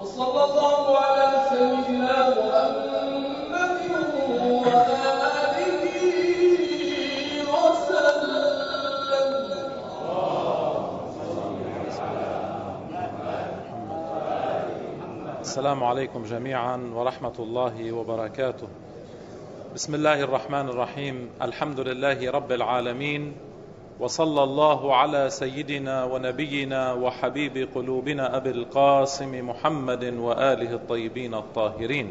وصلى الله على سيدنا محمد وآله وسلم. السلام عليكم جميعا ورحمة الله وبركاته. بسم الله الرحمن الرحيم. الحمد لله رب العالمين، وصلى الله على سيدنا ونبينا وحبيب قلوبنا أبي القاسم محمد وآله الطيبين الطاهرين.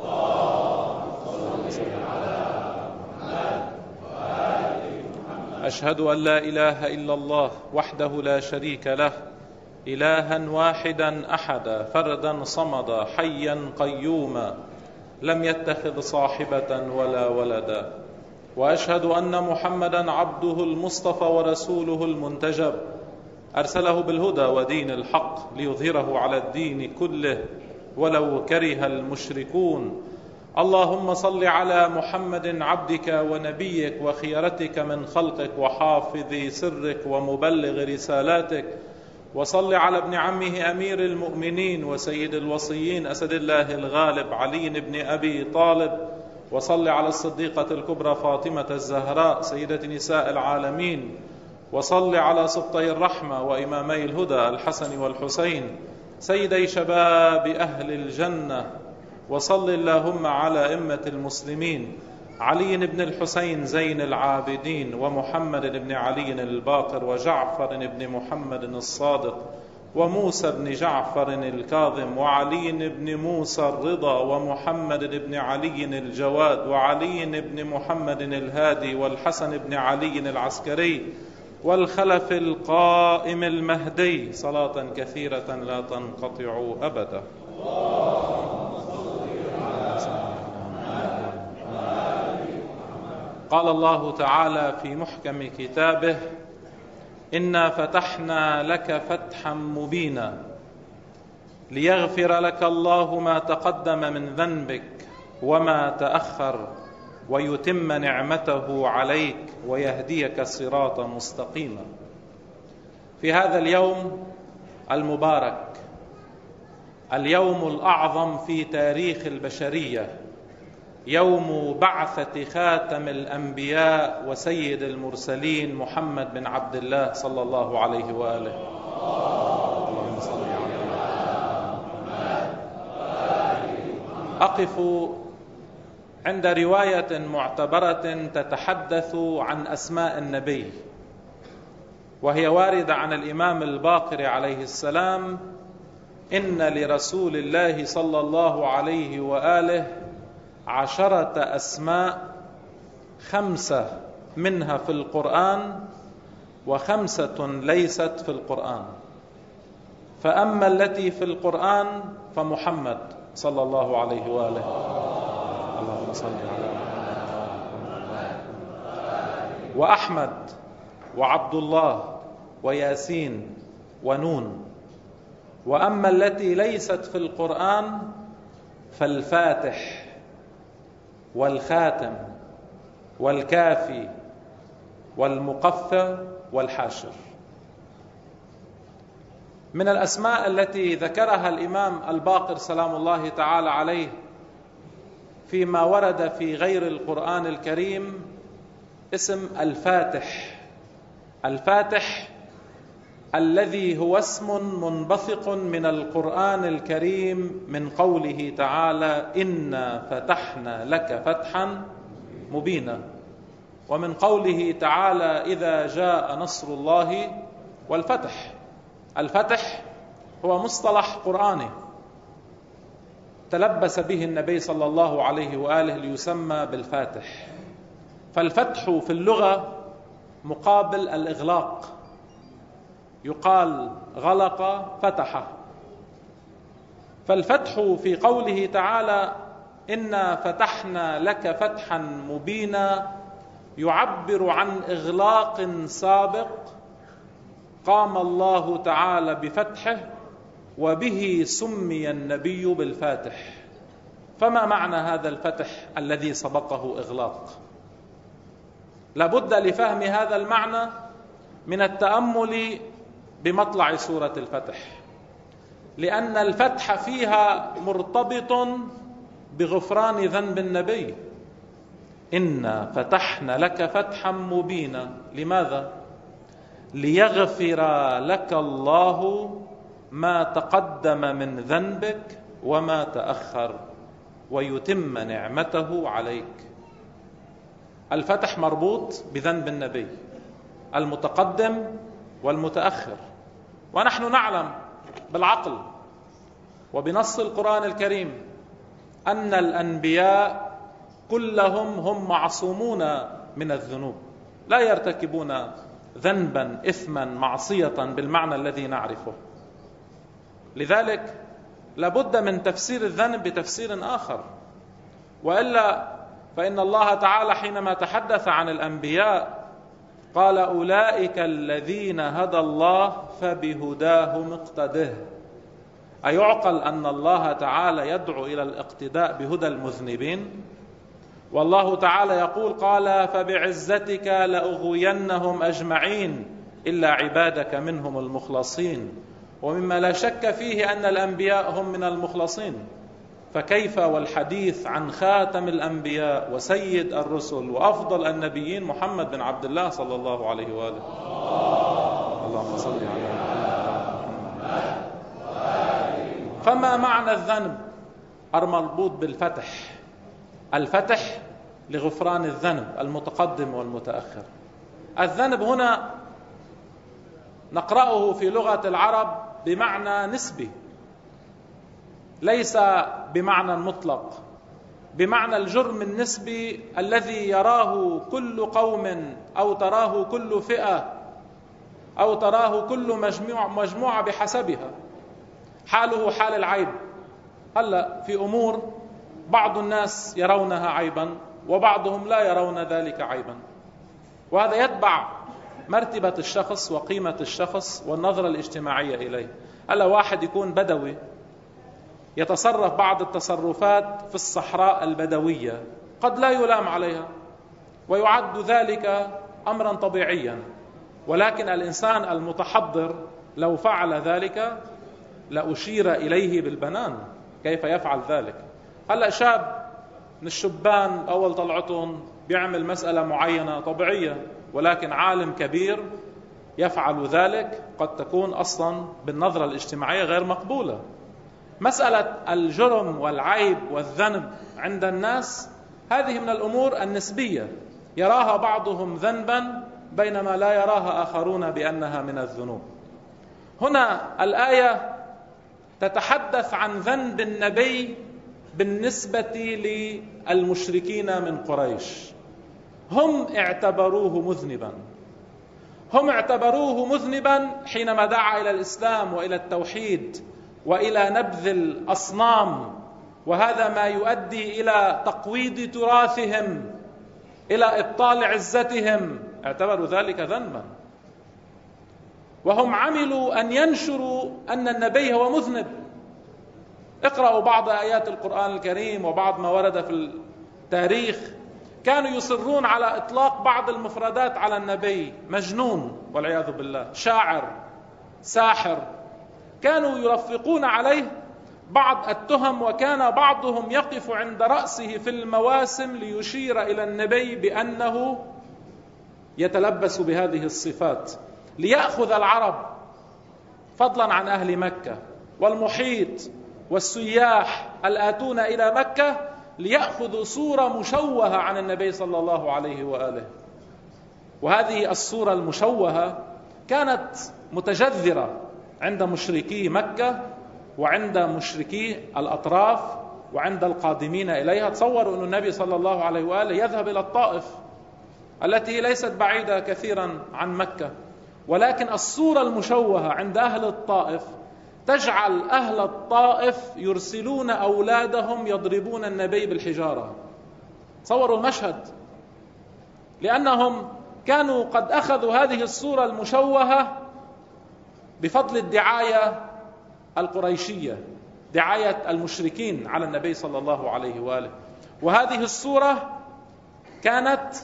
أشهد أن لا إله إلا الله وحده لا شريك له، إلها واحدا أحدا فردا صمدا حيا قيوما لم يتخذ صاحبة ولا ولدا، وأشهد أن محمدا عبده المصطفى ورسوله المنتجب، أرسله بالهدى ودين الحق ليظهره على الدين كله ولو كره المشركون. اللهم صل على محمد عبدك ونبيك وخيرتك من خلقك وحافظ سرك ومبلغ رسالاتك، وصل على ابن عمه أمير المؤمنين وسيد الوصيين أسد الله الغالب علي بن أبي طالب، وصل على الصديقة الكبرى فاطمة الزهراء سيدة نساء العالمين، وصل على سبطي الرحمة وإمامي الهدى الحسن والحسين سيدي شباب أهل الجنة، وصل اللهم على أئمة المسلمين علي بن الحسين زين العابدين ومحمد بن علي الباقر وجعفر بن محمد الصادق وموسى بن جعفر الكاظم وعلي بن موسى الرضا ومحمد بن علي الجواد وعلي بن محمد الهادي والحسن بن علي العسكري والخلف القائم المهدي، صلاة كثيرة لا تنقطع أبدا. قال الله تعالى في محكم كتابه: إنا فتحنا لك فتحا مبينا ليغفر لك الله ما تقدم من ذنبك وما تأخر ويتم نعمته عليك ويهديك صراطا مستقيما. في هذا اليوم المبارك، اليوم الأعظم في تاريخ البشرية، يوم بعثة خاتم الأنبياء وسيد المرسلين محمد بن عبد الله صلى الله عليه وآله. اللهم صل على محمد. أقف عند رواية معتبرة تتحدث عن أسماء النبي، وهي واردة عن الإمام الباقر عليه السلام: إن لرسول الله صلى الله عليه وآله 10 أسماء، 5 منها في القرآن و5 ليست في القرآن، فأما التي في القرآن فمحمد صلى الله عليه وآله. اللهم صل على محمد. وأحمد وعبد الله وياسين ونون. وأما التي ليست في القرآن فالفاتح والخاتم والكافي والمقفى والحاشر. من الأسماء التي ذكرها الإمام الباقر سلام الله تعالى عليه فيما ورد في غير القرآن الكريم اسم الفاتح. الفاتح الذي هو اسم منبثق من القرآن الكريم من قوله تعالى: إنا فتحنا لك فتحا مبينا، ومن قوله تعالى: إذا جاء نصر الله والفتح. الفتح هو مصطلح قرآني تلبس به النبي صلى الله عليه وآله ليسمى بالفاتح. فالفتح في اللغة مقابل الإغلاق، يقال غلق فتح. فالفتح في قوله تعالى: إنا فتحنا لك فتحا مبينا يعبر عن إغلاق سابق قام الله تعالى بفتحه، وبه سمي النبي بالفاتح. فما معنى هذا الفتح الذي سبقه إغلاق؟ لابد لفهم هذا المعنى من التأمل بمطلع سورة الفتح. لأن الفتح فيها مرتبط بغفران ذنب النبي. إنا فتحنا لك فتحا مبينا. لماذا؟ ليغفر لك الله ما تقدم من ذنبك وما تأخر ويتم نعمته عليك. الفتح مربوط بذنب النبي المتقدم والمتأخر، ونحن نعلم بالعقل وبنص القرآن الكريم أن الأنبياء كلهم هم معصومون من الذنوب، لا يرتكبون ذنبا إثما معصية بالمعنى الذي نعرفه. لذلك لابد من تفسير الذنب بتفسير آخر، وإلا فإن الله تعالى حينما تحدث عن الأنبياء قال أولئك الذين هدى الله فبهداه مقتده. أيعقل أن الله تعالى يدعو إلى الاقتداء بهدى المذنبين؟ والله تعالى يقول قال فبعزتك لأغوينهم أجمعين إلا عبادك منهم المخلصين، ومما لا شك فيه أن الأنبياء هم من المخلصين، فكيف والحديث عن خاتم الأنبياء وسيد الرسل وأفضل النبيين محمد بن عبد الله صلى الله عليه وآله. اللهم صل على محمد. فما معنى الذنب؟ المربوط بالفتح، الفتح لغفران الذنب المتقدم والمتأخر. الذنب هنا نقرأه في لغة العرب بمعنى نسبي، ليس بمعنى مطلق، بمعنى الجرم النسبي الذي يراه كل قوم أو تراه كل فئة أو تراه كل مجموعة بحسبها. حاله حال العيب. هلا في أمور بعض الناس يرونها عيبا وبعضهم لا يرون ذلك عيبا، وهذا يتبع مرتبة الشخص وقيمة الشخص والنظرة الاجتماعية إليه. هلا واحد يكون بدوي يتصرف بعض التصرفات في الصحراء البدوية قد لا يلام عليها ويعد ذلك أمرا طبيعيا، ولكن الإنسان المتحضر لو فعل ذلك لأشير إليه بالبنان. كيف يفعل ذلك؟ هلأ شاب من الشبان أول طلعتهم بيعمل مسألة معينة طبيعية، ولكن عالم كبير يفعل ذلك قد تكون أصلا بالنظرة الاجتماعية غير مقبولة. مسألة الجرم والعيب والذنب عند الناس هذه من الأمور النسبية، يراها بعضهم ذنبا بينما لا يراها آخرون بأنها من الذنوب. هنا الآية تتحدث عن ذنب النبي بالنسبة للمشركين من قريش. هم اعتبروه مذنبا حينما دعا إلى الإسلام وإلى التوحيد وإلى نبذ الأصنام، وهذا ما يؤدي إلى تقويض تراثهم، إلى إبطال عزتهم. اعتبروا ذلك ذنبا، وهم عملوا أن ينشروا أن النبي هو مذنب. اقرأوا بعض آيات القرآن الكريم وبعض ما ورد في التاريخ، كانوا يصرون على إطلاق بعض المفردات على النبي: مجنون والعياذ بالله، شاعر، ساحر. كانوا يرفقون عليه بعض التهم، وكان بعضهم يقف عند رأسه في المواسم ليشير إلى النبي بأنه يتلبس بهذه الصفات، ليأخذ العرب فضلا عن أهل مكة والمحيط والسياح الآتون إلى مكة ليأخذوا صورة مشوهة عن النبي صلى الله عليه وآله. وهذه الصورة المشوهة كانت متجذرة عند مشركي مكة وعند مشركي الأطراف وعند القادمين إليها. تصوروا أن النبي صلى الله عليه وآله يذهب إلى الطائف التي ليست بعيدة كثيرا عن مكة، ولكن الصورة المشوهة عند أهل الطائف تجعل أهل الطائف يرسلون أولادهم يضربون النبي بالحجارة. تصوروا المشهد، لأنهم كانوا قد أخذوا هذه الصورة المشوهة بفضل الدعاية القريشية، دعاية المشركين على النبي صلى الله عليه وآله. وهذه الصورة كانت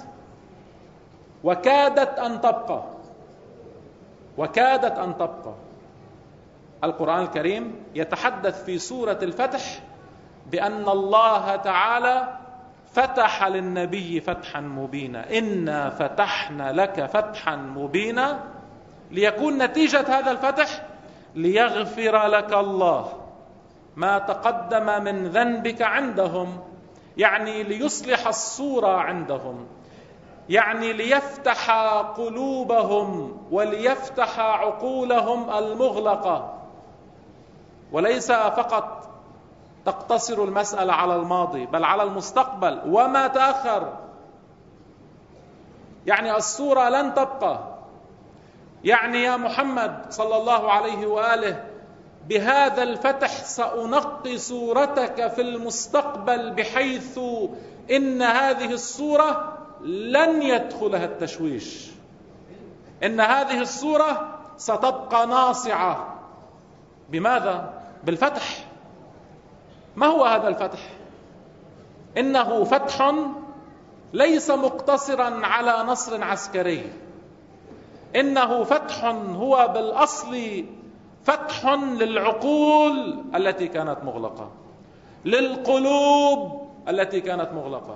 وكادت أن تبقى القرآن الكريم يتحدث في سورة الفتح بأن الله تعالى فتح للنبي فتحا مبينا، إنا فتحنا لك فتحا مبينا، ليكون نتيجة هذا الفتح ليغفر لك الله ما تقدم من ذنبك عندهم، يعني ليصلح الصورة عندهم، يعني ليفتح قلوبهم وليفتح عقولهم المغلقة، وليس فقط تقتصر المسألة على الماضي بل على المستقبل وما تأخر. يعني الصورة لن تبقى، يعني يا محمد صلى الله عليه وآله بهذا الفتح سأنقي صورتك في المستقبل بحيث إن هذه الصورة لن يدخلها التشويش، إن هذه الصورة ستبقى ناصعة. بماذا؟ بالفتح. ما هو هذا الفتح؟ إنه فتح ليس مقتصرا على نصر عسكري، إنه فتح هو بالأصل فتح للعقول التي كانت مغلقة، للقلوب التي كانت مغلقة.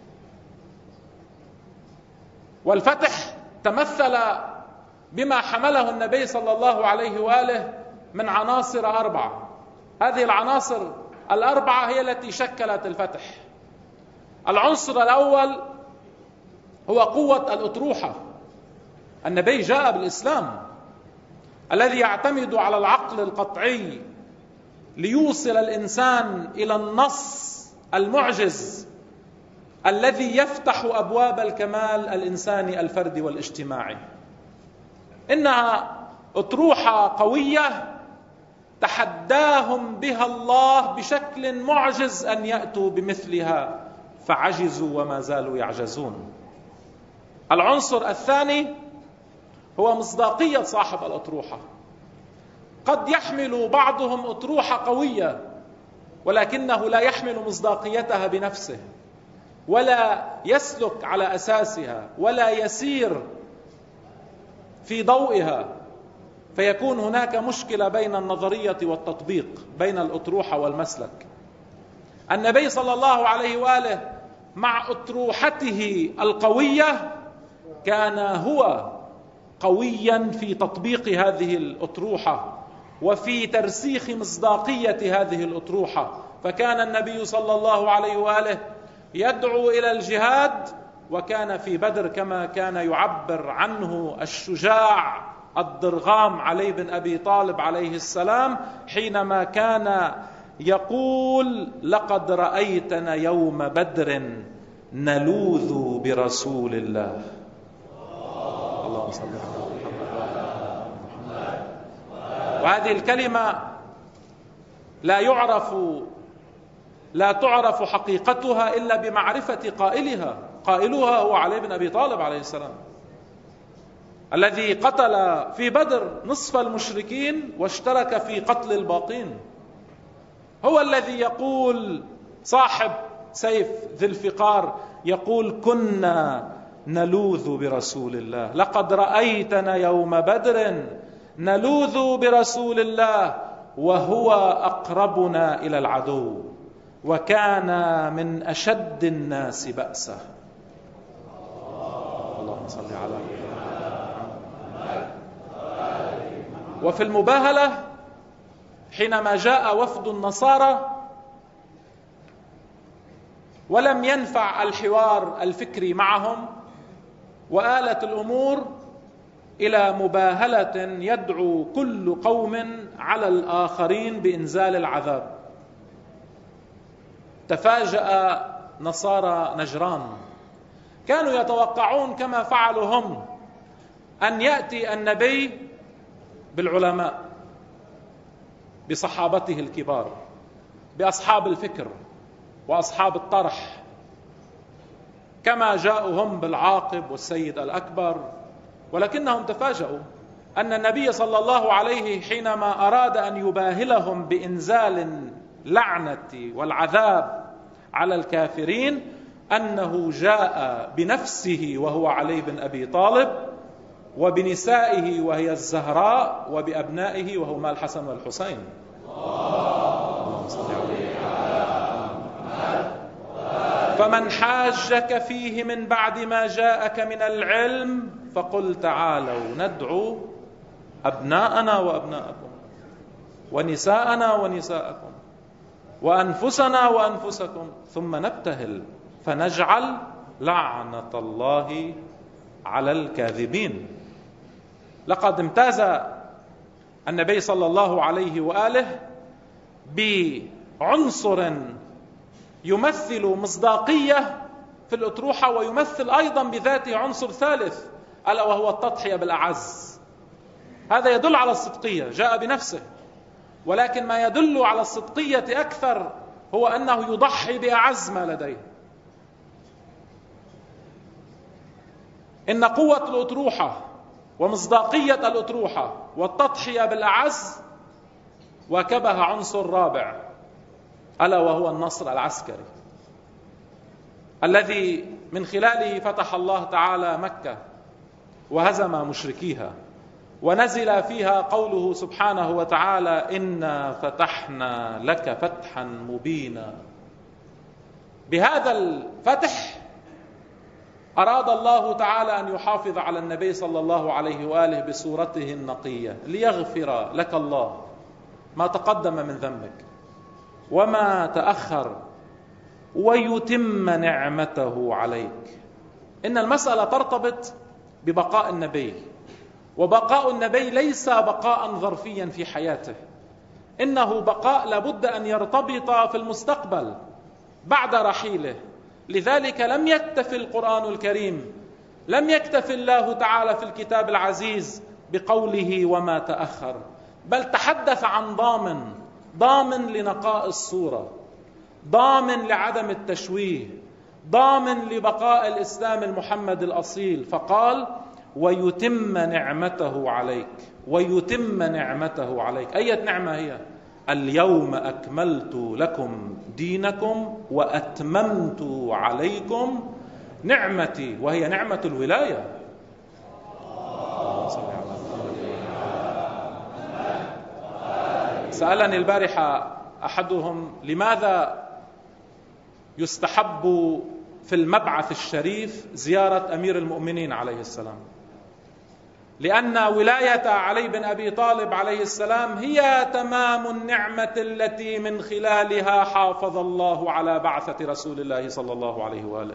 والفتح تمثل بما حمله النبي صلى الله عليه وآله من عناصر 4. هذه العناصر 4 هي التي شكلت الفتح. العنصر الأول هو قوة الأطروحة. النبي جاء بالإسلام الذي يعتمد على العقل القطعي ليوصل الإنسان إلى النص المعجز الذي يفتح أبواب الكمال الإنساني الفردي والاجتماعي. إنها أطروحة قوية تحداهم بها الله بشكل معجز أن يأتوا بمثلها، فعجزوا وما زالوا يعجزون. العنصر الثاني هو مصداقية صاحب الأطروحة. قد يحمل بعضهم أطروحة قوية ولكنه لا يحمل مصداقيتها بنفسه، ولا يسلك على أساسها، ولا يسير في ضوئها، فيكون هناك مشكلة بين النظرية والتطبيق، بين الأطروحة والمسلك. النبي صلى الله عليه وآله مع أطروحته القوية كان هو قويا في تطبيق هذه الأطروحة وفي ترسيخ مصداقية هذه الأطروحة. فكان النبي صلى الله عليه وآله يدعو إلى الجهاد، وكان في بدر كما كان يعبر عنه الشجاع الضرغام علي بن أبي طالب عليه السلام حينما كان يقول: لقد رأيتنا يوم بدر نلوذ برسول الله. اللهم صل على محمد. وهذه الكلمة لا تعرف حقيقتها إلا بمعرفة قائلها. قائلها هو علي بن أبي طالب عليه السلام، الذي قتل في بدر نصف المشركين واشترك في قتل الباقين. هو الذي يقول، صاحب سيف ذي الفقار يقول: كنا نلوذ برسول الله، لقد رأيتنا يوم بدر نلوذ برسول الله وهو أقربنا إلى العدو وكان من أشد الناس بأسا. اللهم صل على محمد. وفي المباهلة حينما جاء وفد النصارى ولم ينفع الحوار الفكري معهم، وآلت الأمور إلى مباهلة يدعو كل قوم على الآخرين بإنزال العذاب، تفاجأ نصارى نجران. كانوا يتوقعون كما فعلوا هم أن يأتي النبي بالعلماء، بصحابته الكبار، بأصحاب الفكر وأصحاب الطرح، كما جاءوا هم بالعاقب والسيد الأكبر. ولكنهم تفاجأوا أن النبي صلى الله عليه حينما أراد أن يباهلهم بإنزال اللعنة والعذاب على الكافرين أنه جاء بنفسه وهو علي بن أبي طالب وبنسائه وهي الزهراء، وبأبنائه وهما الحسن والحسين. فمن حاجك فيه من بعد ما جاءك من العلم فقل تعالوا ندعو أبناءنا وأبناءكم ونساءنا ونساءكم وأنفسنا وأنفسكم ثم نبتهل فنجعل لعنة الله على الكاذبين. لقد امتاز النبي صلى الله عليه وآله بعنصر يمثل مصداقية في الأطروحة، ويمثل أيضا بذاته عنصر ثالث ألا وهو التضحية بالأعز. هذا يدل على الصدقية، جاء بنفسه، ولكن ما يدل على الصدقية أكثر هو أنه يضحي بأعز ما لديه. إن قوة الأطروحة ومصداقية الأطروحة والتضحية بالأعز واكبها عنصر رابع ألا وهو النصر العسكري الذي من خلاله فتح الله تعالى مكة وهزم مشركيها، ونزل فيها قوله سبحانه وتعالى إنا فتحنا لك فتحا مبينا. بهذا الفتح أراد الله تعالى أن يحافظ على النبي صلى الله عليه وآله بصورته النقية، ليغفر لك الله ما تقدم من ذنبك وما تأخر ويتم نعمته عليك. إن المسألة ترتبط ببقاء النبي، وبقاء النبي ليس بقاء ظرفيا في حياته، إنه بقاء لابد أن يرتبط في المستقبل بعد رحيله. لذلك لم يكتف القرآن الكريم، لم يكتف الله تعالى في الكتاب العزيز بقوله وما تأخر، بل تحدث عن ضامن لنقاء الصورة، ضامن لعدم التشويه، ضامن لبقاء الإسلام المحمد الأصيل، فقال ويتم نعمته عليك. ويتم نعمته عليك، أية نعمة هي؟ اليوم أكملت لكم دينكم وأتممت عليكم نعمتي، وهي نعمة الولاية. سألني البارحة أحدهم لماذا يستحب في المبعث الشريف زيارة أمير المؤمنين عليه السلام؟ لأن ولاية علي بن أبي طالب عليه السلام هي تمام النعمة التي من خلالها حافظ الله على بعثة رسول الله صلى الله عليه وآله.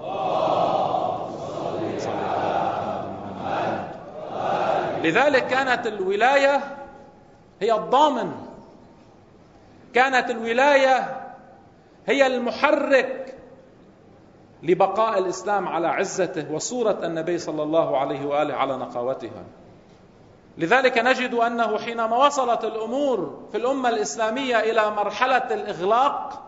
لذلك كانت الولاية هي الضامن، كانت الولاية هي المحرك لبقاء الإسلام على عزته وصورة النبي صلى الله عليه وآله على نقاوتها. لذلك نجد أنه حينما وصلت الأمور في الأمة الإسلامية إلى مرحلة الإغلاق،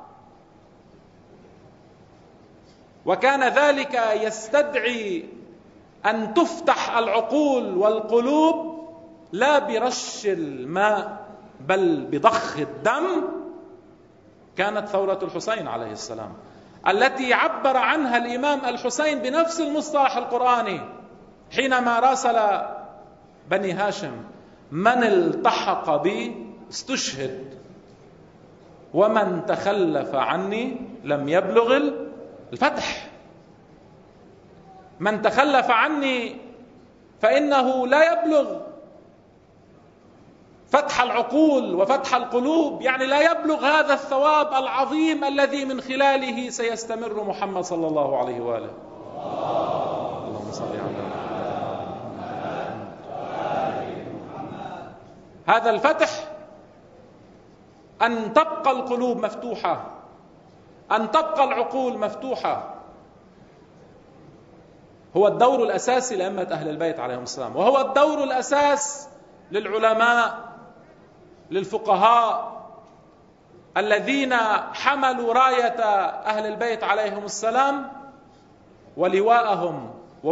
وكان ذلك يستدعي أن تفتح العقول والقلوب لا برش الماء بل بضخ الدم، كانت ثورة الحسين عليه السلام التي عبر عنها الإمام الحسين بنفس المصطلح القرآني حينما راسل بني هاشم: من التحق بي استشهد ومن تخلف عني لم يبلغ الفتح. من تخلف عني فإنه لا يبلغ فتح العقول وفتح القلوب، يعني لا يبلغ هذا الثواب العظيم الذي من خلاله سيستمر محمد صلى الله عليه وآله. اللهم صل على محمد. هذا الفتح أن تبقى القلوب مفتوحة، أن تبقى العقول مفتوحة، هو الدور الأساسي لأئمة أهل البيت عليهم السلام، وهو الدور الأساس للعلماء للفقهاء الذين حملوا راية أهل البيت عليهم السلام ولواءهم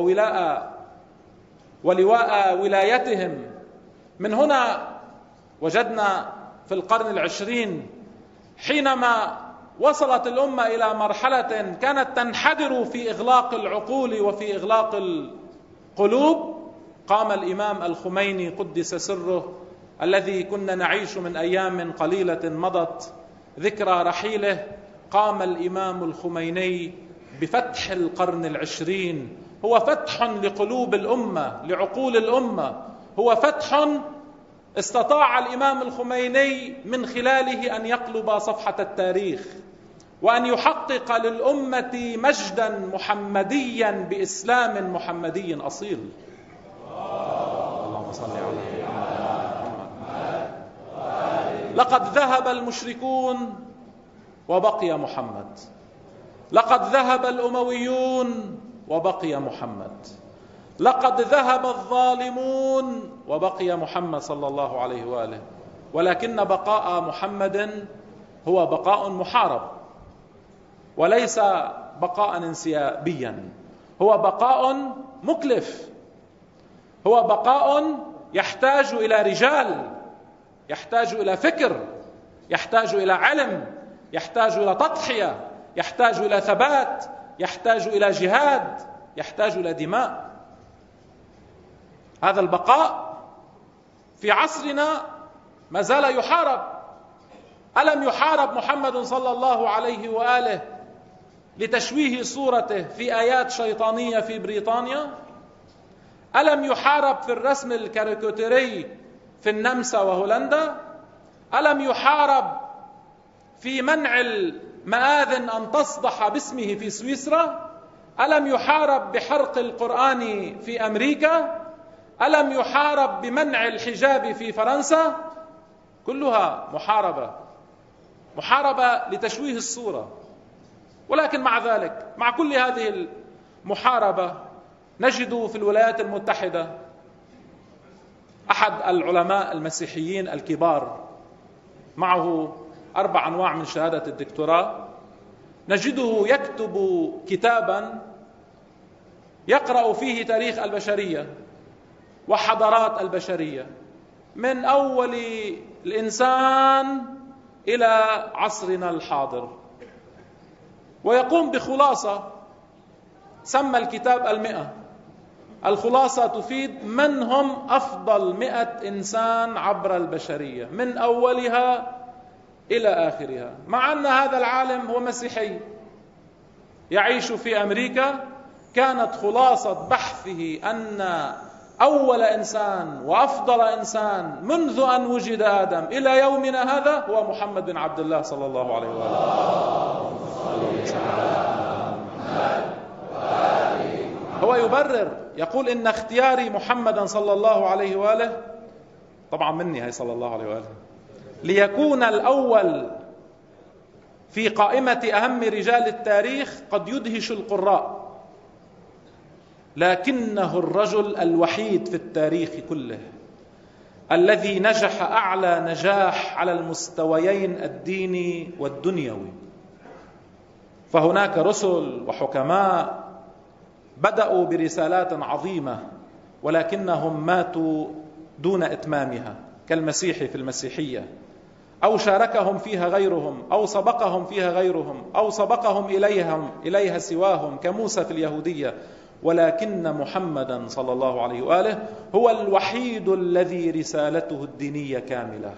ولواء ولايتهم. من هنا وجدنا في القرن العشرين حينما وصلت الأمة إلى مرحلة كانت تنحدر في إغلاق العقول وفي إغلاق القلوب، قام الإمام الخميني قدس سره الذي كنا نعيش من أيام قليلة مضت ذكرى رحيله، قام الإمام الخميني بفتح القرن العشرين. هو فتح لقلوب الأمة، لعقول الأمة، هو فتح استطاع الإمام الخميني من خلاله أن يقلب صفحة التاريخ وأن يحقق للأمة مجدا محمديا بإسلام محمدي أصيل. اللهم صل على محمد. لقد ذهب المشركون وبقي محمد، لقد ذهب الأمويون وبقي محمد، لقد ذهب الظالمون وبقي محمد صلى الله عليه وآله. ولكن بقاء محمد هو بقاء محارب، وليس بقاء انسيابيا، هو بقاء مكلف، هو بقاء يحتاج إلى رجال، يحتاج إلى فكر، يحتاج إلى علم، يحتاج إلى تضحية، يحتاج إلى ثبات، يحتاج إلى جهاد، يحتاج إلى دماء. هذا البقاء في عصرنا ما زال يحارب. ألم يحارب محمد صلى الله عليه وآله لتشويه صورته في آيات شيطانية في بريطانيا؟ ألم يحارب في الرسم الكاريكاتيري في النمسا وهولندا؟ ألم يحارب في منع المآذن أن تصدح باسمه في سويسرا؟ ألم يحارب بحرق القرآن في أمريكا؟ ألم يحارب بمنع الحجاب في فرنسا؟ كلها محاربة لتشويه الصورة. ولكن مع ذلك، مع كل هذه المحاربة، نجد في الولايات المتحدة أحد العلماء المسيحيين الكبار معه 4 أنواع من شهادة الدكتوراه، نجده يكتب كتابا يقرأ فيه تاريخ البشرية وحضارات البشرية من أول الإنسان إلى عصرنا الحاضر، ويقوم بخلاصة سمى الكتاب 100. الخلاصة تفيد من هم أفضل 100 إنسان عبر البشرية من أولها إلى آخرها، مع أن هذا العالم هو مسيحي يعيش في أمريكا. كانت خلاصة بحثه أن أول إنسان وأفضل إنسان منذ أن وجد آدم إلى يومنا هذا هو محمد بن عبد الله صلى الله عليه وآله. هو يبرر، يقول إن اختياري محمدا صلى الله عليه وآله، طبعا مني هي صلى الله عليه وآله، ليكون الأول في قائمة أهم رجال التاريخ قد يدهش القراء، لكنه الرجل الوحيد في التاريخ كله الذي نجح أعلى نجاح على المستويين الديني والدنيوي. فهناك رسل وحكماء بدأوا برسالات عظيمة ولكنهم ماتوا دون إتمامها، كالمسيح في المسيحية، أو شاركهم فيها غيرهم، أو سبقهم فيها غيرهم، أو سبقهم إليها سواهم، كموسى في اليهودية. ولكن محمدا صلى الله عليه وآله هو الوحيد الذي رسالته الدينية كاملة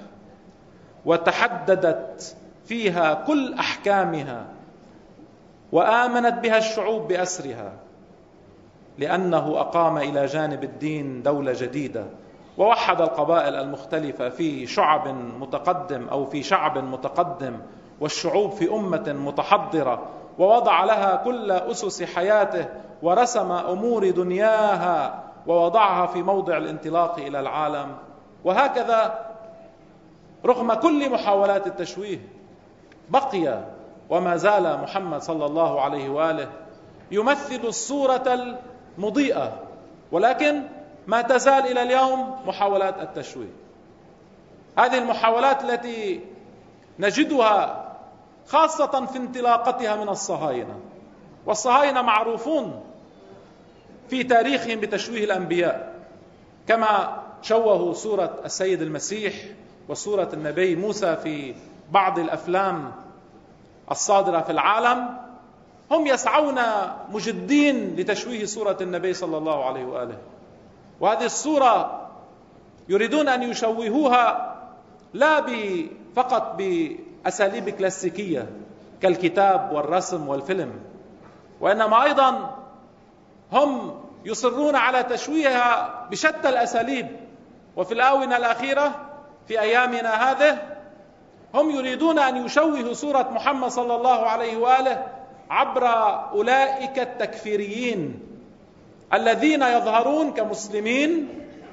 وتحددت فيها كل أحكامها وآمنت بها الشعوب بأسرها، لأنه أقام إلى جانب الدين دولة جديدة ووحد القبائل المختلفة في شعب متقدم أو في شعب متقدم، والشعوب في أمة متحضرة، ووضع لها كل أسس حياته ورسم أمور دنياها ووضعها في موضع الانطلاق إلى العالم. وهكذا رغم كل محاولات التشويه بقي وما زال محمد صلى الله عليه وآله يمثل الصورة المضيئة، ولكن ما تزال إلى اليوم محاولات التشويه. هذه المحاولات التي نجدها خاصة في انطلاقتها من الصهاينة، والصهاينة معروفون في تاريخهم بتشويه الأنبياء، كما شوهوا صورة السيد المسيح وصورة النبي موسى في بعض الأفلام الصادرة في العالم. هم يسعون مجدين لتشويه صورة النبي صلى الله عليه وآله، وهذه الصورة يريدون أن يشوهوها لا فقط بأساليب كلاسيكية كالكتاب والرسم والفيلم، وإنما أيضا هم يصرون على تشويهها بشتى الأساليب. وفي الآونة الأخيرة في أيامنا هذه هم يريدون أن يشوهوا صورة محمد صلى الله عليه وآله عبر أولئك التكفيريين الذين يظهرون كمسلمين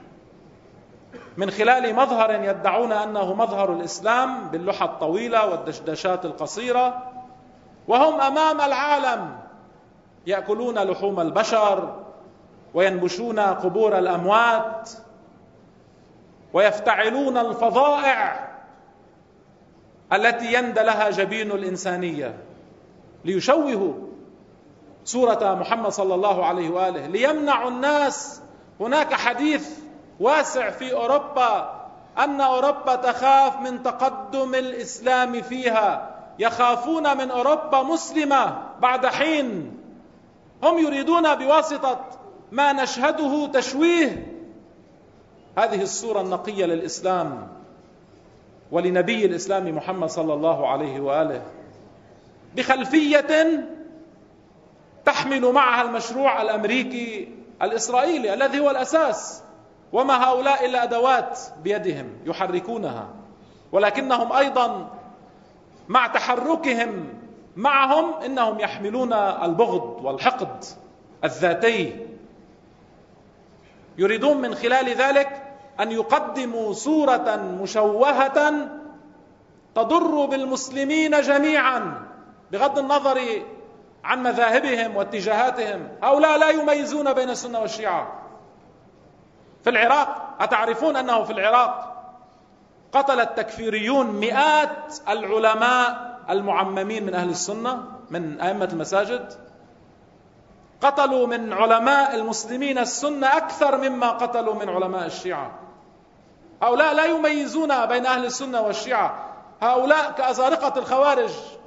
من خلال مظهر يدعون أنه مظهر الإسلام باللحى الطويلة والدشداشات القصيرة، وهم أمام العالم يأكلون لحوم البشر وينبشون قبور الأموات ويفتعلون الفظائع التي يندى لها جبين الإنسانية ليشوهوا صورة محمد صلى الله عليه وآله، ليمنعوا الناس. هناك حديث واسع في أوروبا أن أوروبا تخاف من تقدم الإسلام فيها، يخافون من أوروبا مسلمة بعد حين. هم يريدون بواسطة ما نشهده تشويه هذه الصورة النقية للإسلام ولنبي الإسلام محمد صلى الله عليه وآله بخلفية تحمل معها المشروع الأمريكي الإسرائيلي الذي هو الأساس، وما هؤلاء إلا أدوات بيدهم يحركونها، ولكنهم أيضا مع تحركهم معهم إنهم يحملون البغض والحقد الذاتي. يريدون من خلال ذلك أن يقدموا صورة مشوهة تضر بالمسلمين جميعا بغض النظر عن مذاهبهم واتجاهاتهم. هؤلاء لا يميزون بين السنة والشيعة. في العراق أتعرفون أنه في العراق قتل التكفيريون مئات العلماء المعممين من أهل السنة من أئمة المساجد؟ قتلوا من علماء المسلمين السنة أكثر مما قتلوا من علماء الشيعة. هؤلاء لا يميزون بين أهل السنة والشيعة. هؤلاء كأزارقة الخوارج.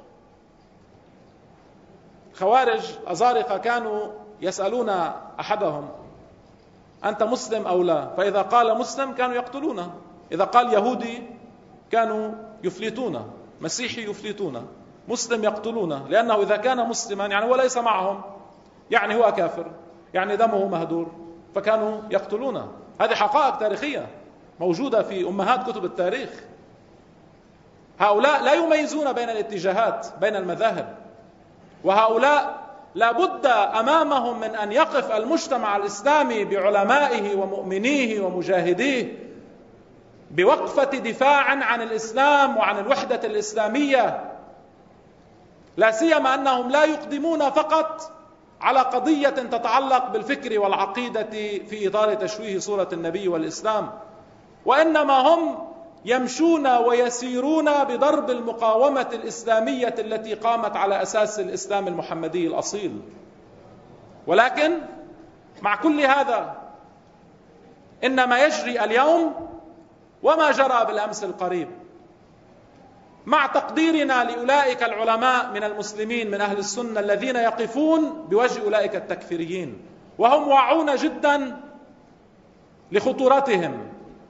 خوارج أزارقة كانوا يسألون أحدهم أنت مسلم أو لا؟ فإذا قال مسلم كانوا يقتلونه، إذا قال يهودي كانوا يفلتونه، مسيحي يفلتونه، مسلم يقتلونه، لأنه إذا كان مسلما يعني هو ليس معهم، يعني هو كافر، يعني دمه مهدور، فكانوا يقتلونه. هذه حقائق تاريخية موجودة في أمهات كتب التاريخ. هؤلاء لا يميزون بين الاتجاهات بين المذاهب، وهؤلاء لابد أمامهم من أن يقف المجتمع الإسلامي بعلمائه ومؤمنيه ومجاهديه بوقفة دفاع عن الإسلام وعن الوحدة الإسلامية، لا سيما أنهم لا يقدمون فقط على قضية تتعلق بالفكر والعقيدة في إطار تشويه صورة النبي والإسلام، وإنما هم يمشون ويسيرون بضرب المقاومة الإسلامية التي قامت على أساس الإسلام المحمدي الأصيل. ولكن مع كل هذا إن ما يجري اليوم وما جرى بالأمس القريب، مع تقديرنا لأولئك العلماء من المسلمين من أهل السنة الذين يقفون بوجه أولئك التكفيريين وهم واعون جدا لخطورتهم،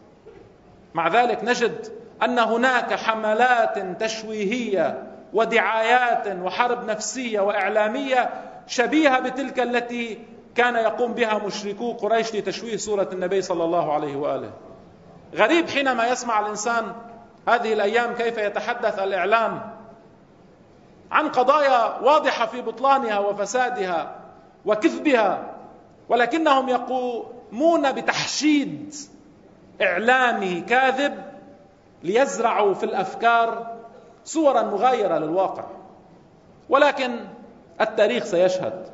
مع ذلك نجد أن هناك حملات تشويهية ودعايات وحرب نفسية وإعلامية شبيهة بتلك التي كان يقوم بها مشركو قريش لتشويه صورة النبي صلى الله عليه وآله. غريب حينما يسمع الإنسان هذه الأيام كيف يتحدث الإعلام عن قضايا واضحة في بطلانها وفسادها وكذبها، ولكنهم يقومون بتحشيد إعلامي كاذب ليزرعوا في الأفكار صورا مغايرة للواقع. ولكن التاريخ سيشهد،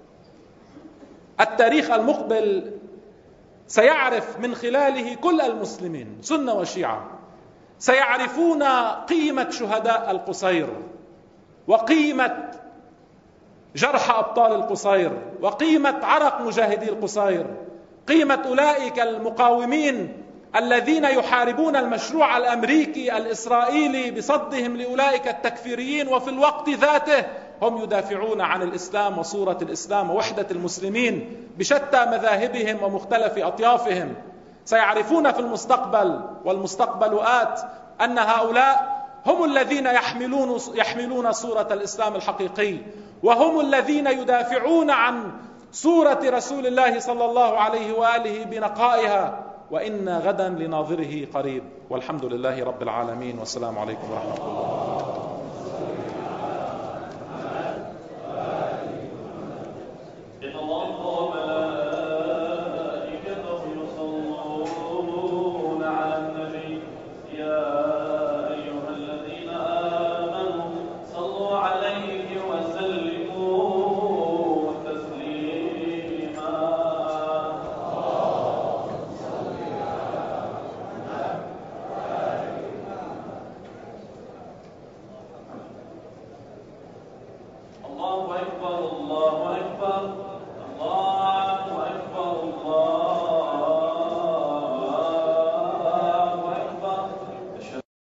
التاريخ المقبل سيعرف من خلاله كل المسلمين سنة وشيعة، سيعرفون قيمة شهداء القصير وقيمة جرح أبطال القصير وقيمة عرق مجاهدي القصير، قيمة أولئك المقاومين الذين يحاربون المشروع الأمريكي الإسرائيلي بصدهم لأولئك التكفيريين، وفي الوقت ذاته هم يدافعون عن الإسلام وصورة الإسلام ووحدة المسلمين بشتى مذاهبهم ومختلف أطيافهم. سيعرفون في المستقبل والمستقبل آت أن هؤلاء هم الذين يحملون صورة الإسلام الحقيقي، وهم الذين يدافعون عن صورة رسول الله صلى الله عليه وآله بنقائها، وإن غدا لناظره قريب. والحمد لله رب العالمين، والسلام عليكم ورحمة الله.